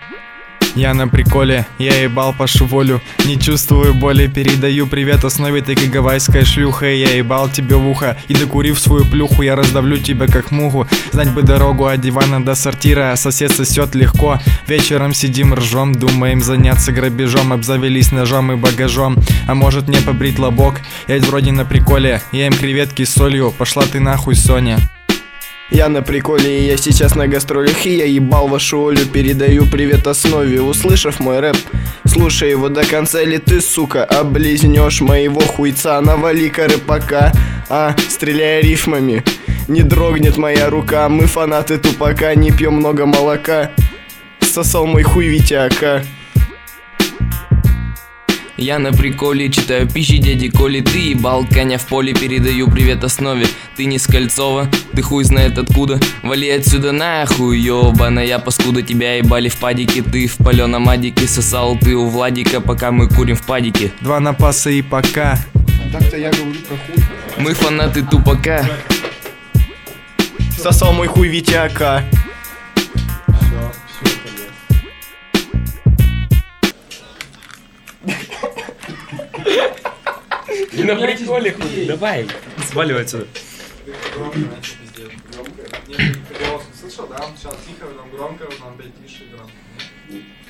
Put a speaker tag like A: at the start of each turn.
A: Я на приколе, я ебал Пашу Волю. Не чувствую боли, передаю привет основе. Ты как гавайская шлюха, я ебал тебе в ухо. И докурив свою плюху, я раздавлю тебя как муху. Знать бы дорогу от дивана до сортира, сосед сосет легко. Вечером сидим ржем, думаем заняться грабежом. Обзавелись ножом и багажом, а может мне побрить лобок. Я ведь вроде на приколе, я им креветки с солью. Пошла ты нахуй, Соня.
B: Я на приколе, и я сейчас на гастролях, и я ебал вашу Олю. Передаю привет основе, услышав мой рэп, слушай его до конца, или ты, сука, облизнешь моего хуйца. Навали-ка рэпака, стреляя рифмами, не дрогнет моя рука. Мы фанаты тупака, не пьем много молока. Сосал мой хуй Витяка.
C: Я на приколе, читаю пищи дяди Коли. Ты ебал коня в поле, передаю привет основе. Ты не с Кольцова, ты хуй знает откуда. Вали отсюда нахуй, ёбаная паскуда. Тебя ебали в падике, ты в палёном адике. Сосал ты у Владика, пока мы курим в падике.
A: Два напаса и пока.
B: Так-то я говорю про хуй.
C: Мы фанаты тупака.
B: Сосал мой хуй Витяка.
D: На приколе хуй, давай, сваливай отсюда.
A: Слышал, да? Сейчас тихо, потом громко, потом опять тише, громко.